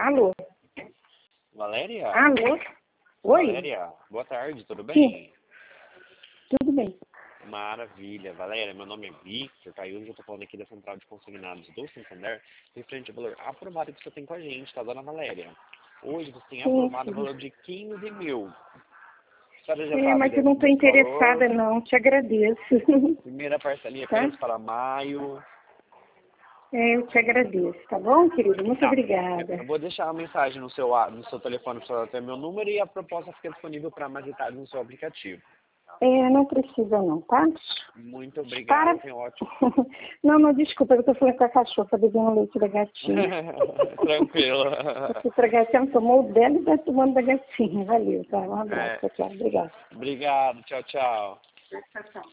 Alô? Valéria? Alô? Oi? Valéria, boa tarde, tudo bem? Sim. Tudo bem. Maravilha. Valéria, meu nome é Victor, tá? E hoje eu tô falando aqui da Central de Consignados do Santander, referente ao valor aprovado que você tem com a gente, tá, dona Valéria? Hoje você tem Sim, aprovado o filho. valor de 15 mil. A senhora já sabe Mas eu não estou desse valor. interessada não, te agradeço. Primeira parcelinha Tá? apenas para maio. Eu te agradeço, tá bom, querido? Muito Tá. obrigada. Eu vou deixar uma mensagem no seu telefone para você ter meu número e a proposta fica disponível para mais detalhes no seu aplicativo. Não precisa não, tá? Muito Para. obrigado, tenha um ótimo. Não, desculpa, eu tô falando com a cachorra, tá bebendo leite da gatinha. Tranquilo. Porque pra gatinha tomou o dela e tá tomando da gatinha. Valeu, tá? Um abraço, É. tchau, tchau. Obrigada. Obrigado, tchau, tchau. Tchau, tchau.